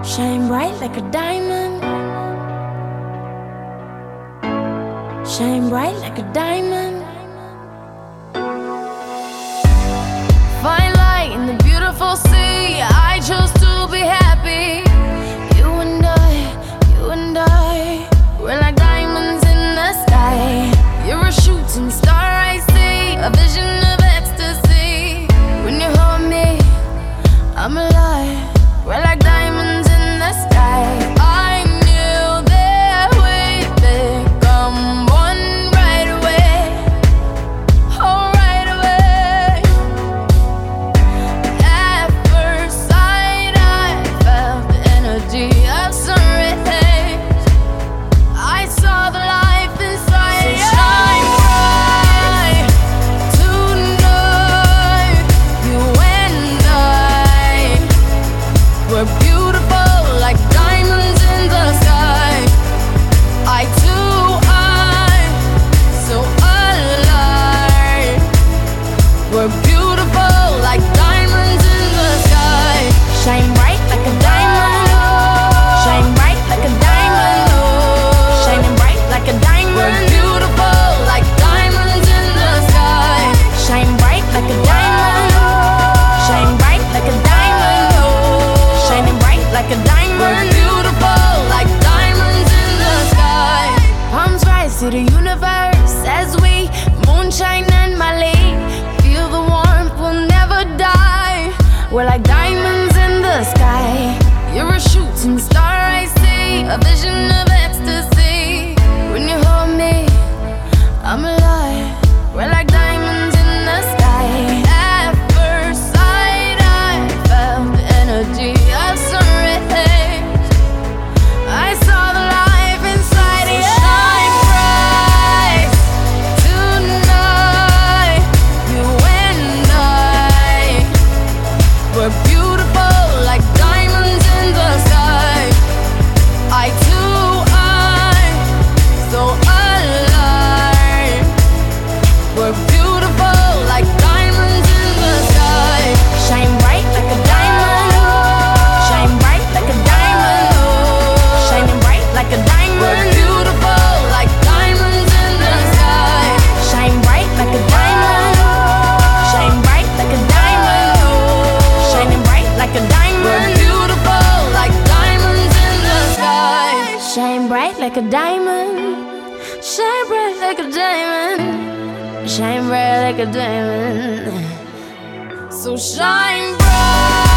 Shine bright like a diamond. Shine bright like a diamond. Fine light in the beautiful sea. I chose to be happy. You and I, we're like diamonds in the sky. You're a shooting star, I see, a vision of ecstasy. When you hold me, I'm alive. We're like diamonds in the sky. I knew that we'd become one right away. Oh, right away. At first sight, I felt the energy of sun rays. I saw the life inside you. So shine bright tonight. You and I, we're beautiful like diamonds in the sky. Eye to eye, so alive. We're beautiful like diamonds in the sky. Shine bright like a diamond. Shine bright like a diamond. Shining bright like a diamond. We're beautiful like diamonds in the sky. Shine bright like a diamond. Shine bright like a diamond. Shining bright like a diamond. We're beautiful like diamonds in the sky. Palms rise to the universe as we moonshine and Mali. Feel the warmth, we'll never die. We're like diamonds in the sky. You're a shooting star, I see, a vision of ecstasy. When you hold me, I'm alive. We're like diamonds in the sky. At first sight, I felt the energy of sun rays. I saw the life inside you. So shine bright tonight. You and I, we're beautiful like diamonds in the sky. Eye to eye, so alive. We're beautiful like diamonds in the sky. Shine bright like a diamond. Shine bright like a diamond. Shining bright like a diamond. We're beautiful like diamonds in the sky. Shine bright like a diamond. Shine bright like a diamond. Shining bright like a diamond. We're beautiful like diamonds in the sky. Shine bright like a diamond. Shine bright like a diamond. Shine bright like a diamond. So shine bright.